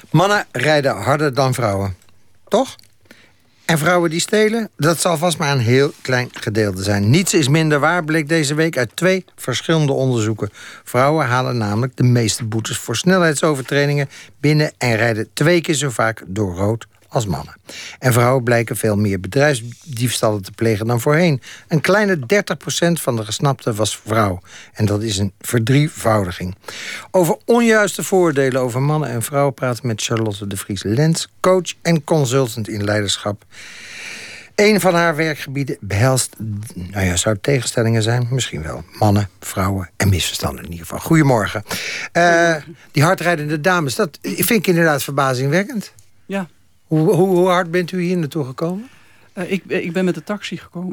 Mannen rijden harder dan vrouwen. Toch? En vrouwen die stelen, dat zal vast maar een heel klein gedeelte zijn. Niets is minder waar, bleek deze week uit 2 verschillende onderzoeken. Vrouwen halen namelijk de meeste boetes voor snelheidsovertredingen binnen en rijden 2 keer zo vaak door rood als mannen. En vrouwen blijken veel meer bedrijfsdiefstallen te plegen dan voorheen. Een kleine 30% van de gesnapten was vrouw. En dat is een verdrievoudiging. Over onjuiste vooroordelen over mannen en vrouwen praten met Charlotte de Vries-Lens, coach en consultant in leiderschap. Een van haar werkgebieden behelst, zou het tegenstellingen zijn? Misschien wel. Mannen, vrouwen en misverstanden in ieder geval. Goedemorgen. Die hardrijdende dames, dat vind ik inderdaad verbazingwekkend. Ja. Hoe hard bent u hier naartoe gekomen? Ik ben met de taxi gekomen.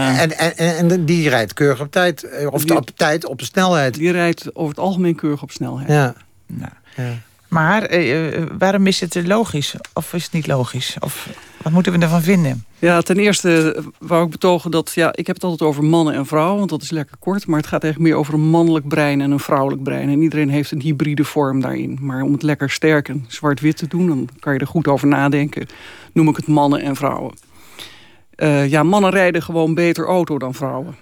En die rijdt keurig op tijd? Op de snelheid? Die rijdt over het algemeen keurig op snelheid. Ja. Ja. Maar waarom is het logisch? Of is het niet logisch? Of wat moeten we ervan vinden? Ja, ten eerste wou ik betogen dat... ik heb het altijd over mannen en vrouwen, want dat is lekker kort. Maar het gaat eigenlijk meer over een mannelijk brein en een vrouwelijk brein. En iedereen heeft een hybride vorm daarin. Maar om het lekker sterk en zwart-wit te doen, dan kan je er goed over nadenken. Noem ik het mannen en vrouwen. Mannen rijden gewoon beter auto dan vrouwen.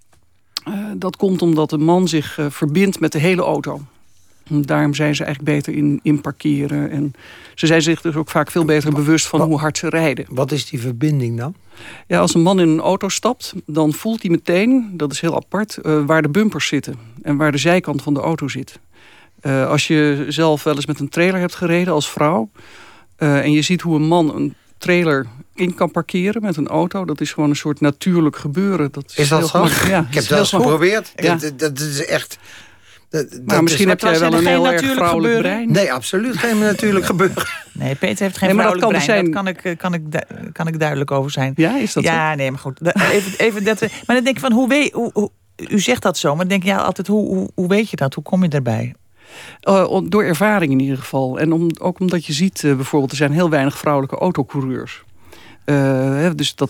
Dat komt omdat een man zich verbindt met de hele auto. Daarom zijn ze eigenlijk beter in parkeren. En ze zijn zich dus ook vaak veel beter bewust van hoe hard ze rijden. Wat is die verbinding dan? Ja, als een man in een auto stapt, dan voelt hij meteen, dat is heel apart, waar de bumpers zitten. En waar de zijkant van de auto zit. Als je zelf wel eens met een trailer hebt gereden als vrouw, en je ziet hoe een man een trailer in kan parkeren met een auto, dat is gewoon een soort natuurlijk gebeuren. Is dat zo? Ja, ik heb het wel eens geprobeerd. Ja. Dat is echt... Maar misschien heb jij wel een heel erg vrouwelijk brein. Nee, absoluut geen natuurlijk gebeuren. Nee, Peter heeft geen vrouwelijk brein. Daar kan ik duidelijk over zijn. Ja, is dat zo? Ja, nee, maar goed. Even dat, maar dan denk ik van, hoe u zegt dat zo, maar dan denk je altijd, hoe weet je dat? Hoe kom je daarbij? Door ervaring in ieder geval. En ook omdat je ziet, bijvoorbeeld, er zijn heel weinig vrouwelijke autocoureurs. Dus dat...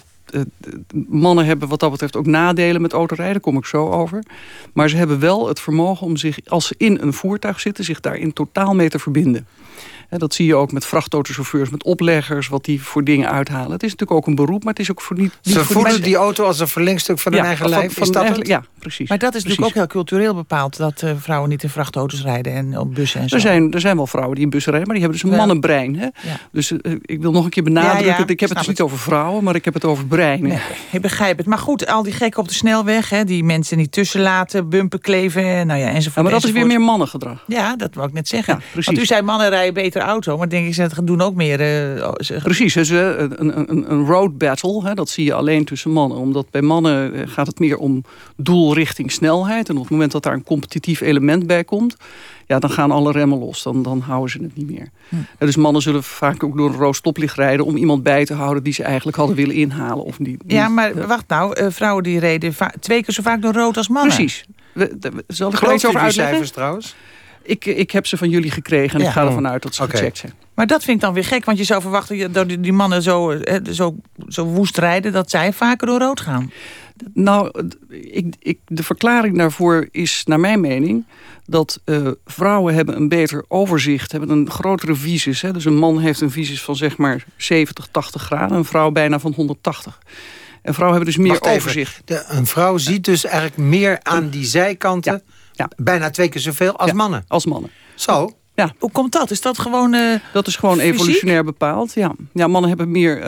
mannen hebben wat dat betreft ook nadelen met autorijden, daar kom ik zo over. Maar ze hebben wel het vermogen om zich, als ze in een voertuig zitten, zich daarin totaal mee te verbinden. Dat zie je ook met vrachtautochauffeurs, met opleggers, wat die voor dingen uithalen. Het is natuurlijk ook een beroep, maar het is ook voor niet... Ze voelen die auto als een verlengstuk van hun eigen lijf. Is dat het? Ja, precies. Maar dat is natuurlijk ook heel cultureel bepaald, dat vrouwen niet in vrachtauto's rijden en op bussen en zo. Er zijn wel vrouwen die in bussen rijden, maar die hebben dus een mannenbrein. Hè? Ja. Dus ik wil nog een keer benadrukken, ik heb het dus niet over vrouwen, maar ik heb het over breinen. Nee, ik begrijp het. Maar goed, al die gekken op de snelweg, die mensen niet tussenlaten, bumpen kleven, enzovoort. Ja, maar dat is weer meer mannengedrag. Ja, dat wou ik net zeggen. Ja, want u zei mannen rijden beter auto, maar denk ik, ze doen ook meer... Precies, dus, een road battle, dat zie je alleen tussen mannen. Omdat bij mannen gaat het meer om doel richting snelheid. En op het moment dat daar een competitief element bij komt, dan gaan alle remmen los. Dan houden ze het niet meer. Dus mannen zullen vaak ook door een rood stoplicht rijden om iemand bij te houden die ze eigenlijk hadden willen inhalen. Of die, ja, maar wacht nou, vrouwen die reden 2 keer zo vaak door rood als mannen. Precies. Zal ik er iets over uitleggen? Cijfers trouwens? Ik heb ze van jullie gekregen en ik ga ervan uit dat ze gecheckt zijn. Maar dat vind ik dan weer gek, want je zou verwachten dat die mannen zo woest rijden dat zij vaker door rood gaan. Nou, de verklaring daarvoor is, naar mijn mening, dat vrouwen hebben een beter overzicht, hebben een grotere visus. Dus een man heeft een visus van zeg maar 70, 80 graden, een vrouw bijna van 180. En vrouwen hebben dus meer overzicht. Een vrouw ziet dus eigenlijk meer aan die zijkanten, bijna 2 keer zoveel als mannen. Als mannen. Zo? Ja. Hoe komt dat? Is dat gewoon dat is gewoon fysiek? Evolutionair bepaald. Ja, mannen hebben meer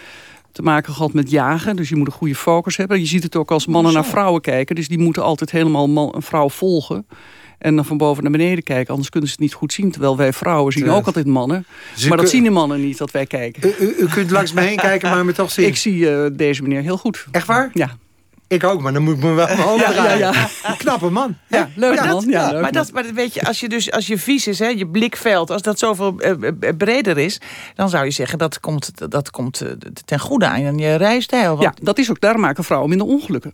te maken gehad met jagen. Dus je moet een goede focus hebben. Je ziet het ook als mannen naar vrouwen kijken. Dus die moeten altijd helemaal een vrouw volgen. En dan van boven naar beneden kijken. Anders kunnen ze het niet goed zien. Terwijl wij vrouwen zien ook altijd mannen. Maar dat zien de mannen niet, dat wij kijken. U kunt langs me heen kijken, maar me toch zien. Ik zie deze meneer heel goed. Echt waar? Ja. Ik ook, maar dan moet ik me wel omdraaien. Ja. Een knappe man. Ja, leuk man. Maar weet je, als je visus, je blikveld, als dat zoveel breder is, dan zou je zeggen dat komt ten goede aan je rijstijl. Want... Ja, dat is ook. Daarom maken vrouwen minder ongelukken.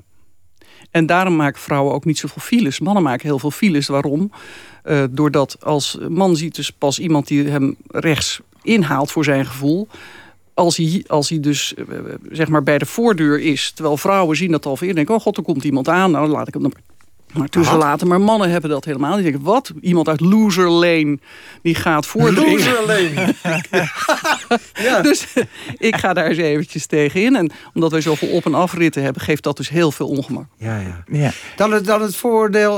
En daarom maken vrouwen ook niet zoveel files. Mannen maken heel veel files. Waarom? Doordat als man ziet dus pas iemand die hem rechts inhaalt voor zijn gevoel. Als hij dus zeg maar bij de voordeur is, terwijl vrouwen zien dat al veel, denken, oh god, er komt iemand aan, nou laat ik hem Maar tussen later. Maar mannen hebben dat helemaal. Die denken, wat? Iemand uit Loser Lane die gaat voordringen. Loser Lane. Ja. Dus ik ga daar eens eventjes tegen in. En omdat wij zoveel op- en afritten hebben, geeft dat dus heel veel ongemak. Ja. Dan het voordeel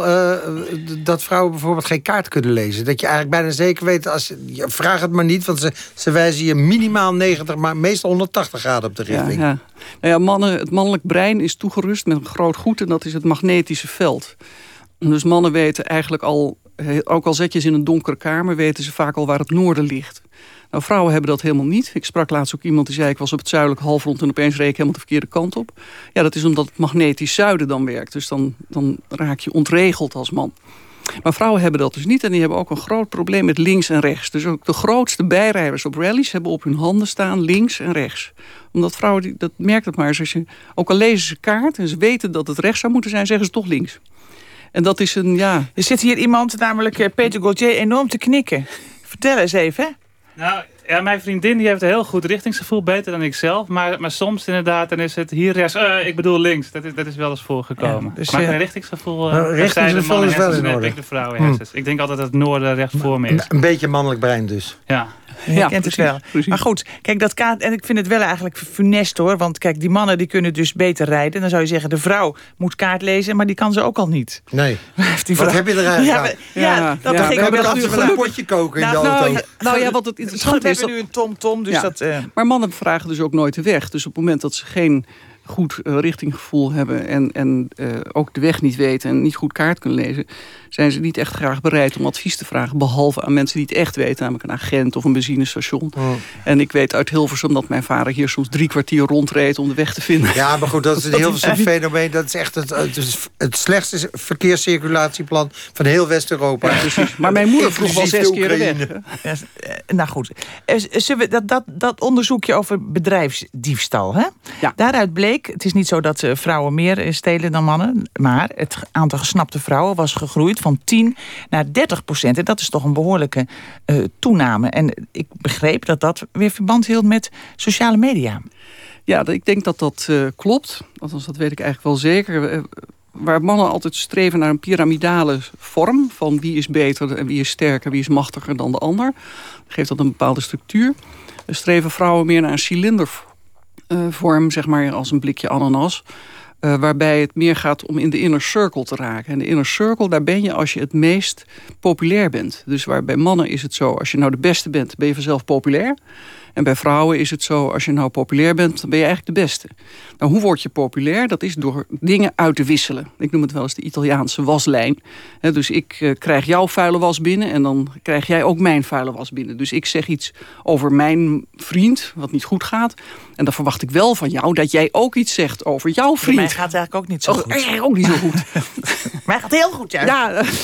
dat vrouwen bijvoorbeeld geen kaart kunnen lezen. Dat je eigenlijk bijna zeker weet, vraag het maar niet, want ze wijzen je minimaal 90, maar meestal 180 graden op de richting. Ja. Nou ja, het mannelijk brein is toegerust met een groot goed en dat is het magnetische veld. Dus mannen weten eigenlijk al, ook al zet je ze in een donkere kamer, weten ze vaak al waar het noorden ligt. Nou, vrouwen hebben dat helemaal niet. Ik sprak laatst ook iemand die zei, ik was op het zuidelijke halfrond en opeens reed ik helemaal de verkeerde kant op. Ja, dat is omdat het magnetisch zuiden dan werkt. Dus dan raak je ontregeld als man. Maar vrouwen hebben dat dus niet en die hebben ook een groot probleem met links en rechts. Dus ook de grootste bijrijders op rallies hebben op hun handen staan links en rechts. Omdat vrouwen, dat merkt het maar eens, als je, ook al lezen ze kaart en ze weten dat het rechts zou moeten zijn, zeggen ze toch links. En dat is een, ja... Er zit hier iemand, namelijk Peter Gaultier, enorm te knikken. Vertel eens even, hè? Nou, ja, mijn vriendin die heeft een heel goed richtingsgevoel, beter dan ik zelf. Maar soms inderdaad, dan is het hier rechts, ik bedoel links. Dat is wel eens voorgekomen. Ja, dus, maar mijn richtingsgevoel, richtingsgevoel is wel in orde. Ik de vrouwenhersens. Ik denk altijd dat het noorden recht voor me is. Een beetje mannelijk brein dus. Ja. Je kent het wel. Precies. Maar goed, kijk, dat kaart, en ik vind het wel eigenlijk funest hoor. Want kijk, die mannen die kunnen dus beter rijden. Dan zou je zeggen, de vrouw moet kaart lezen, maar die kan ze ook al niet. Nee. Die Wat heb je er eigenlijk aan? dat Ja, ging we hebben wel dat nu af. Een potje koken in de auto. Nou ja, wat het We interessant is... hebben nu een tom-tom, dus Ja. dat... Maar mannen vragen dus ook nooit de weg. Dus op het moment dat ze geen goed richtinggevoel hebben en ook de weg niet weten en niet goed kaart kunnen lezen, zijn ze niet echt graag bereid om advies te vragen, behalve aan mensen die het echt weten, namelijk een agent of een benzinestation. En ik weet uit Hilversum dat mijn vader hier soms 3 kwartier rondreed om de weg te vinden. Ja, maar goed, dat is een Hilversum fenomeen. Dat is echt het slechtste verkeerscirculatieplan van heel West-Europa. Ja, precies. Maar mijn moeder vroeg wel 6 keer de weg. Ja, nou goed, zullen we dat onderzoekje over bedrijfsdiefstal, hè? Ja. Daaruit bleek, het is niet zo dat vrouwen meer stelen dan mannen, maar het aantal gesnapte vrouwen was gegroeid van 10 naar 30%. En dat is toch een behoorlijke toename. En ik begreep dat dat weer verband hield met sociale media. Ja, ik denk dat dat klopt. Althans, dat weet ik eigenlijk wel zeker. Waar mannen altijd streven naar een piramidale vorm, van wie is beter en wie is sterker, wie is machtiger dan de ander, geeft dat een bepaalde structuur. Streven vrouwen meer naar een cilindervorm, zeg maar als een blikje ananas. Waarbij het meer gaat om in de inner circle te raken. En de inner circle, daar ben je als je het meest populair bent. Dus waar bij mannen is het zo, als je nou de beste bent, ben je vanzelf populair. En bij vrouwen is het zo, als je nou populair bent, dan ben je eigenlijk de beste. Nou, hoe word je populair? Dat is door dingen uit te wisselen. Ik noem het wel eens de Italiaanse waslijn. Dus ik krijg jouw vuile was binnen en dan krijg jij ook mijn vuile was binnen. Dus ik zeg iets over mijn vriend, wat niet goed gaat. En dan verwacht ik wel van jou dat jij ook iets zegt over jouw vriend. Mij gaat het eigenlijk ook niet zo goed. Eigenlijk ook niet zo goed. Maar gaat heel goed, ja.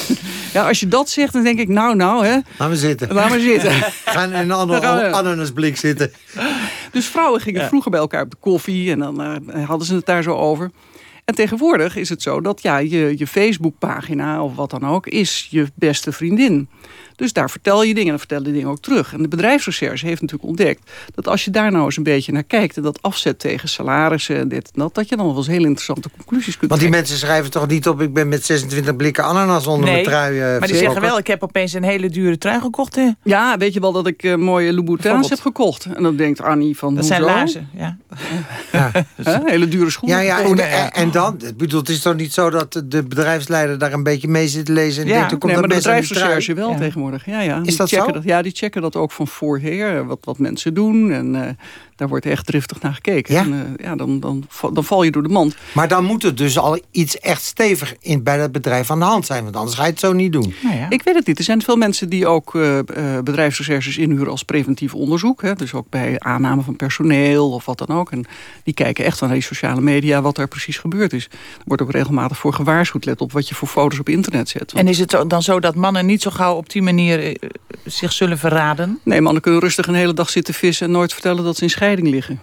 Ja, als je dat zegt, dan denk ik, nou, hè. Laat me zitten. Laat maar zitten. Gaan in een ananasblik zitten. Dus vrouwen gingen vroeger bij elkaar op de koffie en dan hadden ze het daar zo over. En tegenwoordig is het zo dat je Facebookpagina of wat dan ook is je beste vriendin. Dus daar vertel je dingen en dan vertel je dingen ook terug. En de bedrijfsrecherche heeft natuurlijk ontdekt dat als je daar nou eens een beetje naar kijkt en dat afzet tegen salarissen en dit en dat je dan wel eens heel interessante conclusies kunt Want die trekken. mensen schrijven toch niet op, ik ben met 26 blikken ananas onder mijn trui. Maar die zeggen wel, ik heb opeens een hele dure trui gekocht. Hè? Ja, weet je wel dat ik mooie Louboutins heb gekocht. En dan denkt Annie van, dat hoezo? zijn laarzen, ja. Hele dure schoenen. En dan? Ik bedoel, het is toch niet zo dat de bedrijfsleider daar een beetje mee zit te lezen en denkt, hoe komt nee, dat maar de mes aan die trui? bedrijfsrecherche wel tegenwoordig. Ja. Is dat checken zo? Ja, die checken dat ook van voorher, wat mensen doen. En daar wordt echt driftig naar gekeken. Ja? En, dan val je door de mand. Maar dan moet er dus al iets echt stevig bij dat bedrijf aan de hand zijn. Want anders ga je het zo niet doen. Nou ja. Ik weet het niet. Er zijn veel mensen die ook bedrijfsrecherches inhuren als preventief onderzoek. Hè. Dus ook bij aanname van personeel of wat dan ook. En die kijken echt naar die sociale media wat er precies gebeurd is. Er wordt ook regelmatig voor gewaarschuwd. Let op wat je voor foto's op internet zet. En is het dan zo dat mannen niet zo gauw op die manier zich zullen verraden? Nee, mannen kunnen rustig een hele dag zitten vissen en nooit vertellen dat ze in scheiding liggen.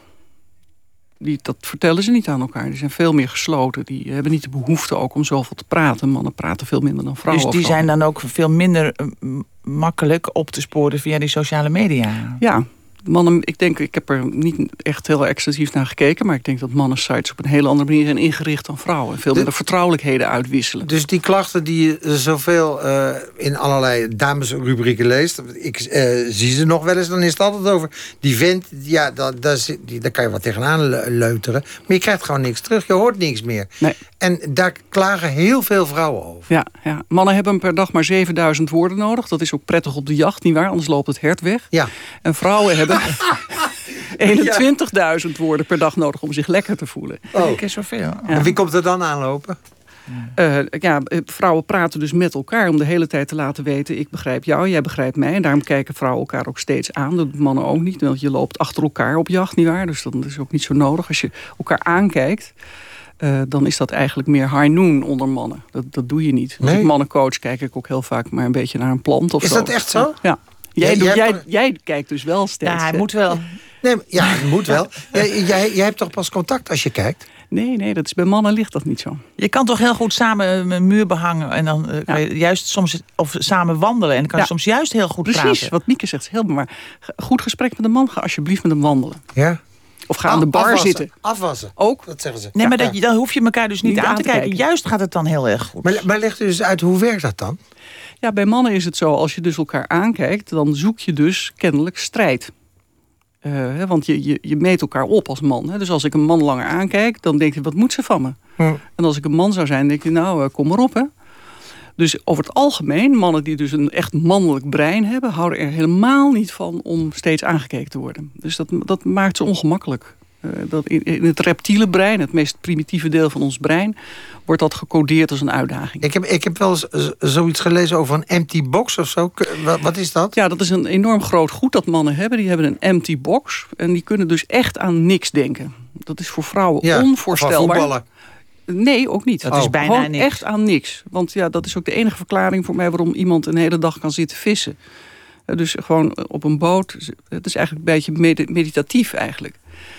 Dat vertellen ze niet aan elkaar. Die zijn veel meer gesloten. Die hebben niet de behoefte ook om zoveel te praten. Mannen praten veel minder dan vrouwen. Dus die zijn dan ook veel minder makkelijk op te sporen via die sociale media? Ja, mannen, ik heb er niet echt heel extensief naar gekeken, maar ik denk dat mannensites op een hele andere manier zijn ingericht dan vrouwen. Veel meer vertrouwelijkheden uitwisselen. Dus die klachten die je zoveel in allerlei damesrubrieken leest, ik zie ze nog wel eens, dan is het altijd over die vent, ja, daar kan je wat tegenaan leuteren, maar je krijgt gewoon niks terug, je hoort niks meer. Nee. En daar klagen heel veel vrouwen over. Ja. Mannen hebben per dag maar 7000 woorden nodig. Dat is ook prettig op de jacht, nietwaar? Anders loopt het hert weg. Ja. En vrouwen hebben 21.000 woorden per dag nodig om zich lekker te voelen. Ik keer zoveel. Ja. En wie komt er dan aanlopen? Vrouwen praten dus met elkaar om de hele tijd te laten weten, ik begrijp jou, jij begrijpt mij. En daarom kijken vrouwen elkaar ook steeds aan. Dat doen mannen ook niet, want je loopt achter elkaar op jacht, nietwaar? Dus dat is ook niet zo nodig. Als je elkaar aankijkt, dan is dat eigenlijk meer high noon onder mannen. Dat doe je niet. Als ik mannen coach, kijk ik ook heel vaak maar een beetje naar een plant of is zo. Dat echt zo? Ja. Jij kijkt dus wel steeds. Ja, hij moet wel. Nee, ja, het moet wel. Jij hebt toch pas contact als je kijkt? Nee, dat is bij mannen ligt dat niet zo. Je kan toch heel goed samen een muur behangen en dan kan je juist soms of samen wandelen en dan kan je soms juist heel goed praten. Precies, wat Mieke zegt is heel maar goed gesprek met een man, ga alsjeblieft met hem wandelen. Ja. Of ga aan de bar zitten. Afwassen. Ook. Dat zeggen ze. Nee, maar dan hoef je elkaar dus niet aan te kijken. Juist gaat het dan heel erg goed. Maar leg dus uit, hoe werkt dat dan? Ja, bij mannen is het zo, als je dus elkaar aankijkt, dan zoek je dus kennelijk strijd. Want je meet elkaar op als man. Dus als ik een man langer aankijk, dan denk je, wat moet ze van me? En als ik een man zou zijn, denk je, nou, kom maar op, hè. Dus over het algemeen, mannen die dus een echt mannelijk brein hebben, houden er helemaal niet van om steeds aangekeken te worden. Dus dat maakt ze ongemakkelijk. In het reptiele brein, het meest primitieve deel van ons brein, wordt dat gecodeerd als een uitdaging. Ik heb wel eens zoiets gelezen over een empty box of zo. Wat is dat? Ja, dat is een enorm groot goed dat mannen hebben. Die hebben een empty box en die kunnen dus echt aan niks denken. Dat is voor vrouwen onvoorstelbaar. Voetballen. Nee, ook niet. Dat is bijna gewoon niks. echt aan niks. Want ja, dat is ook de enige verklaring voor mij waarom iemand een hele dag kan zitten vissen. Dus gewoon op een boot. Het is eigenlijk een beetje meditatief eigenlijk.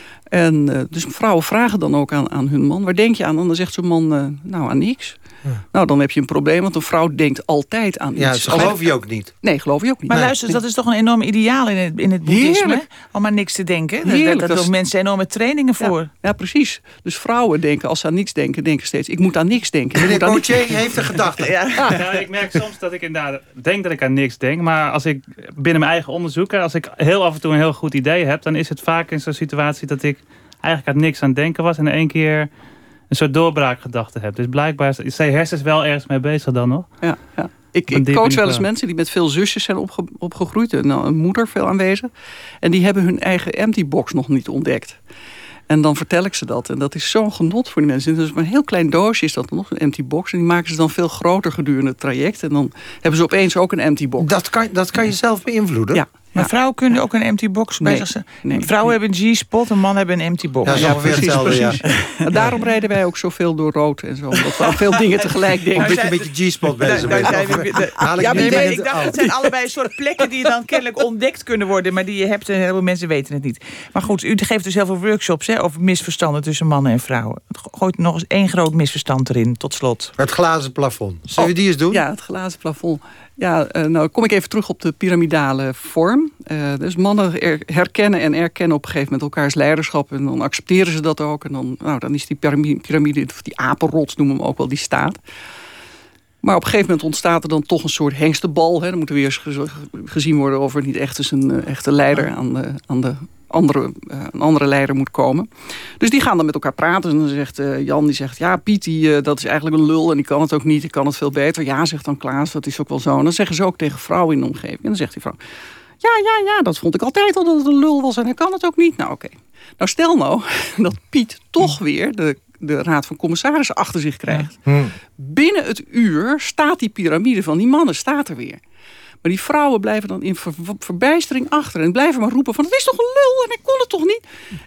En dus vrouwen vragen dan ook aan hun man, waar denk je aan? En dan zegt zo'n man, nou, aan niks. Ja. Nou, dan heb je een probleem, want een vrouw denkt altijd aan iets. Ja, dat geloof je ook niet. Nee, geloof je ook niet. Maar luister, dat is toch een enorm ideaal in het boeddhisme? Om aan niks te denken. Daar doen mensen enorme trainingen voor. Ja, precies. Dus vrouwen denken, als ze aan niks denken steeds, ik moet aan niks denken. Meneer Gauthier heeft een gedachte. Ja, ik merk soms dat ik inderdaad denk dat ik aan niks denk. Maar als ik binnen mijn eigen onderzoeken, als ik heel af en toe een heel goed idee heb, dan is het vaak in zo'n situatie dat ik eigenlijk aan niks aan het denken was en in één keer een soort doorbraakgedachte heb. Dus blijkbaar zijn hersens wel ergens mee bezig dan nog. Ja. Ik coach wel eens mensen die met veel zusjes zijn opgegroeid. Een moeder veel aanwezig. En die hebben hun eigen empty box nog niet ontdekt. En dan vertel ik ze dat. En dat is zo'n genot voor die mensen. Dus maar een heel klein doosje is dat nog, een empty box. En die maken ze dan veel groter gedurende het traject. En dan hebben ze opeens ook een empty box. Dat kan je zelf beïnvloeden? Ja. Maar vrouwen kunnen ook een empty box bij zich. Vrouwen hebben een G-spot, een man hebben een empty box. Ja, precies. Ja. Daarom rijden wij ook zoveel door rood en zo. Omdat we aan veel dingen tegelijk denken. Een beetje G-spot bezig. Ik dacht, het zijn allebei een soort plekken die dan kennelijk ontdekt kunnen worden. Maar die je hebt en heel veel mensen weten het niet. Maar goed, u geeft dus heel veel workshops over misverstanden tussen mannen en vrouwen. Gooit nog eens één groot misverstand erin, tot slot. Het glazen plafond. Zullen we die eens doen? Ja, het glazen plafond. Ja, nou kom ik even terug op de piramidale vorm. Dus mannen herkennen en erkennen op een gegeven moment elkaars leiderschap. En dan accepteren ze dat ook. En dan is die piramide, of die apenrots noemen we hem ook wel, die staat. Maar op een gegeven moment ontstaat er dan toch een soort hengstenbal. Dan moet er weer eens gezien worden of er niet echt eens een echte leider aan de een andere leider moet komen. Dus die gaan dan met elkaar praten. En dan zegt Jan, die zegt, ja, Piet, dat is eigenlijk een lul en die kan het ook niet. Die kan het veel beter. Ja, zegt dan Klaas, dat is ook wel zo. En dan zeggen ze ook tegen vrouwen in de omgeving. En dan zegt die vrouw, ja, dat vond ik altijd al dat het een lul was en hij kan het ook niet. Nou, oké. Nou, stel nou dat Piet toch weer de raad van commissarissen achter zich krijgt. Binnen het uur staat die piramide van die mannen staat er weer. Maar die vrouwen blijven dan in verbijstering achter. En blijven maar roepen van, het is toch een lul en ik kon het toch niet.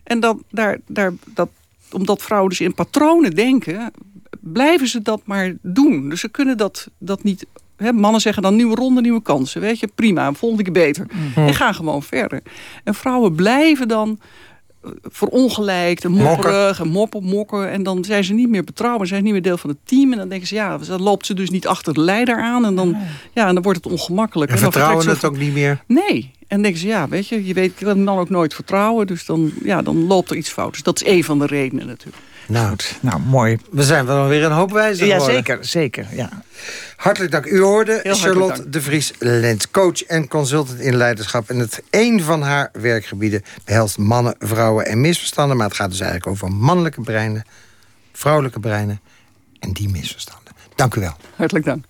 En omdat vrouwen dus in patronen denken, blijven ze dat maar doen. Dus ze kunnen dat niet. Mannen zeggen dan nieuwe ronde, nieuwe kansen. Weet je, prima, volgende keer beter. En gaan gewoon verder. En vrouwen blijven dan verongelijkt en mopperig en mokken. En dan zijn ze niet meer betrouwbaar, zijn ze niet meer deel van het team. En dan denken ze, dan loopt ze dus niet achter de leider aan. En dan, en dan wordt het ongemakkelijk. En vertrouwen het ook niet meer? Nee. En dan denken ze, je weet, ik kan hem dan ook nooit vertrouwen. Dus dan loopt er iets fout. Dus dat is één van de redenen natuurlijk. Nou, mooi. We zijn wel weer een hoop wijzer geworden. Ja, zeker. Ja. Hartelijk dank. U hoorde Charlotte dank. de Vries Lent, coach en consultant in leiderschap. En een van haar werkgebieden behelst mannen, vrouwen en misverstanden. Maar het gaat dus eigenlijk over mannelijke breinen, vrouwelijke breinen en die misverstanden. Dank u wel. Hartelijk dank.